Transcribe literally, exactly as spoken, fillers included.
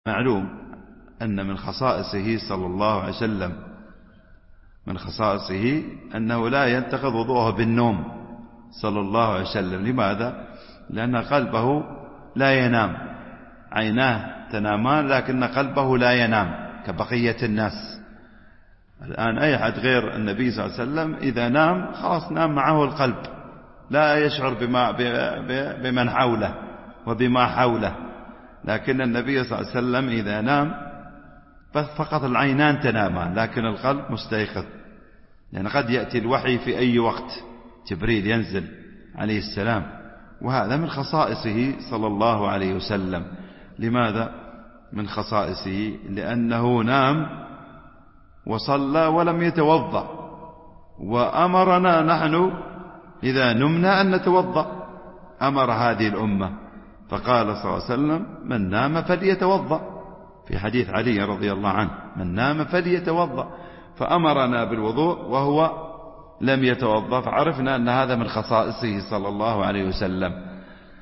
معلوم أن من خصائصه صلى الله عليه وسلم من خصائصه أنه لا ينتقض وضوءه بالنوم صلى الله عليه وسلم. لماذا؟ لأن قلبه لا ينام، عيناه تنامان لكن قلبه لا ينام كبقية الناس. الآن أي أحد غير النبي صلى الله عليه وسلم إذا نام خلاص نام معه القلب، لا يشعر بما بمن حوله وبما حوله. لكن النبي صلى الله عليه وسلم إذا نام فقط العينان تنامان لكن القلب مستيقظ، لأن يعني قد يأتي الوحي في أي وقت، جبريل ينزل عليه السلام، وهذا من خصائصه صلى الله عليه وسلم. لماذا من خصائصه؟ لأنه نام وصلى ولم يتوضأ، وأمرنا نحن إذا نمنا أن نتوضأ، أمر هذه الأمة فقال صلى الله عليه وسلم من نام فليتوضأ، في حديث علي رضي الله عنه من نام فليتوضأ، فأمرنا بالوضوء وهو لم يتوضأ، فعرفنا أن هذا من خصائصه صلى الله عليه وسلم.